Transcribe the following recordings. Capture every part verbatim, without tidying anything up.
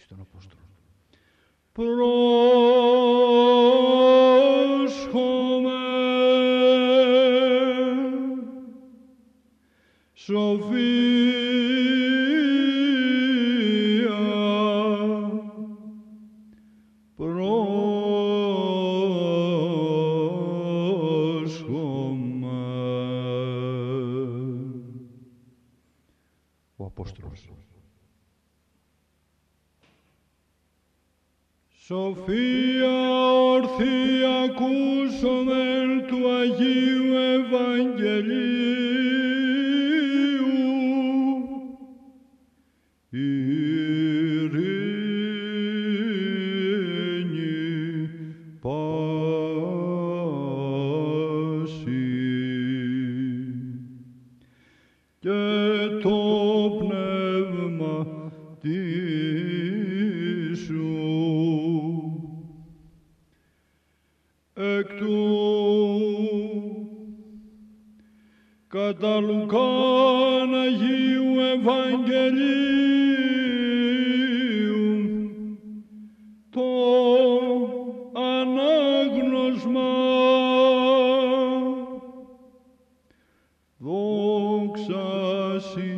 στον Απόστολο. Πρόσχομαι σοφία πρόσχομαι. Ο Απόστολος. Σοφία ορθή ακούσομεν του Αγίου Ευαγγελίου, ειρήνη πάση και το πνεύμα σου. Εκ του κατά Λουκάν Αγίου Ευαγγελίου το ανάγνωσμα. Δόξα σοι,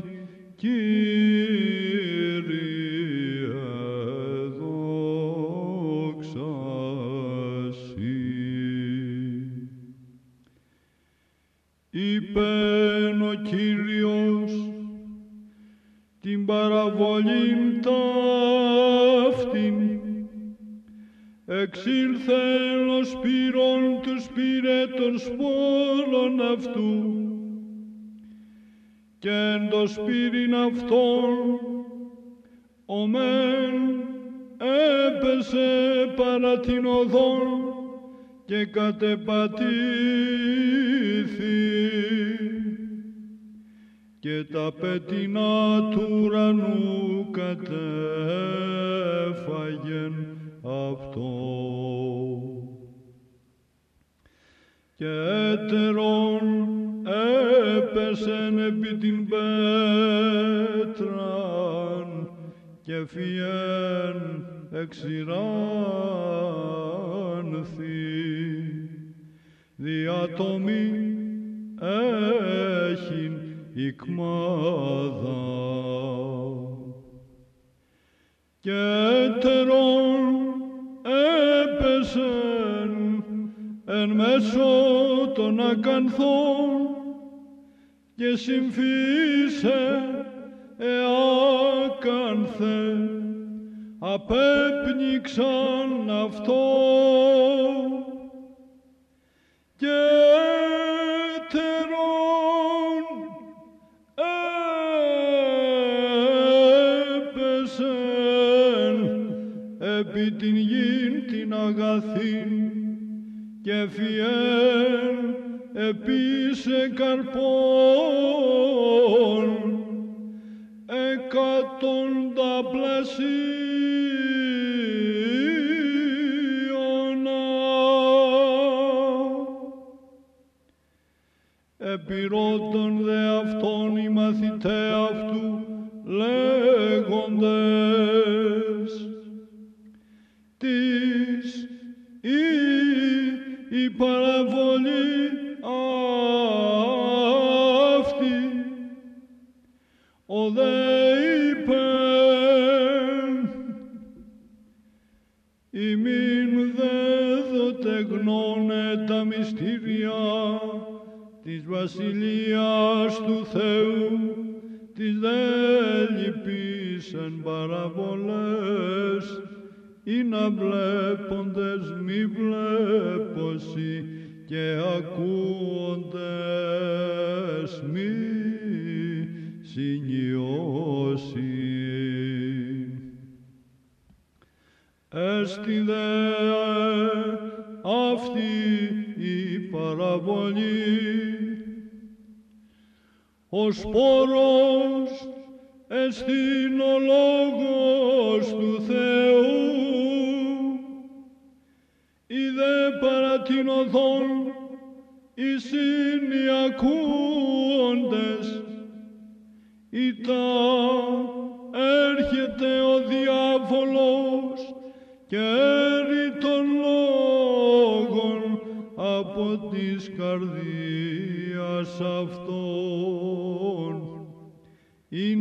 Κύριε, δόξα σοι. Είπεν ο Κύριος την παραβολήν ταύτην, εξήλθεν ο σπύρον του σπήρε των σπόρων αυτού, και εν το σπύριν αυτόν ο μεν έπεσε παρά την οδόν και κατεπατήθη, και τα πέτεινα του ουρανού κατέφαγεν αυτό. Και έτερον έπεσεν επί την πέτραν και φιέν εξηράνθη, διατομή έχειν ικμάδα. Και έτερον έπεσεν εν μέσω των ακανθών και συμφίσε εάκανθε, απέπνιξαν αυτό. Και έτερον έπεσεν επί την γην την αγαθήν και φιέν επίσε καρπών εκατόντα πλασίωνα. Επιρώτων δε αυτών οι μαθηταί αυτού λέγοντες, τις ή η παραβολή αυτή, ο δε είπεν, ημίν δέδοτε γνώνε τα μυστήρια της Βασιλείας του Θεού, της δε λυπήσεν παραβολές, ή να βλέποντες μη βλέπωσι και ακούοντες μη συνιώσει. Έστι δε αυτή η παραβολή, ο σπόρος εστίν ο λόγος του Θεού, είδε παρά την οδόν εις είναι οι ακούοντες, ήτα έρχεται ο διάβολος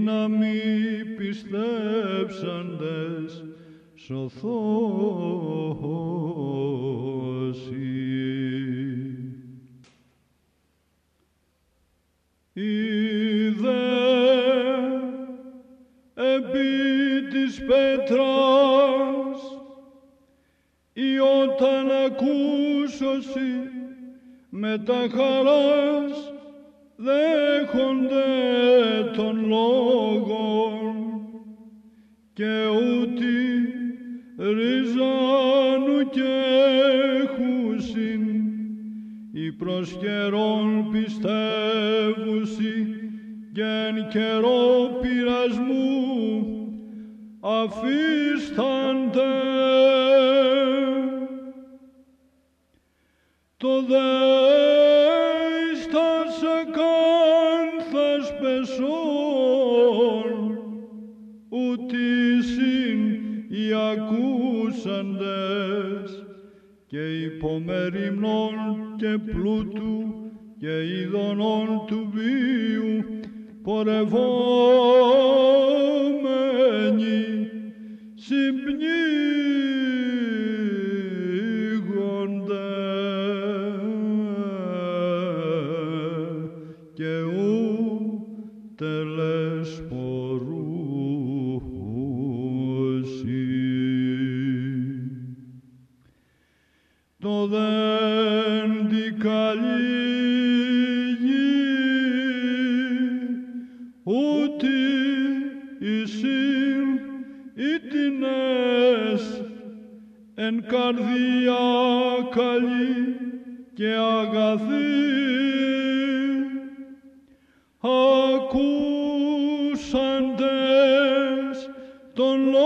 να μη πιστέψαντες σωθώσει. Είδε επί της πέτρας ή όταν ακούσωση με τα χαράς δέχονται των λόγων και ούτι ρίζανου και έχουσιν οι προς καιρόν πιστεύουσι και εν καιρό πειρασμού αφίστανται. Το δε εις τας ακάνθας πεσόν ούτισιν οι ακούσαντες και υπομεριμνών και πλούτου και ειδονών του βίου πορευόμενοι συμπνίγονται και ου τελεσπορούσι. Το δεν δικαλίγει ούτι εισήν ήτινες εν καρδία καλή και αγαθή ακούσαντες των λόγων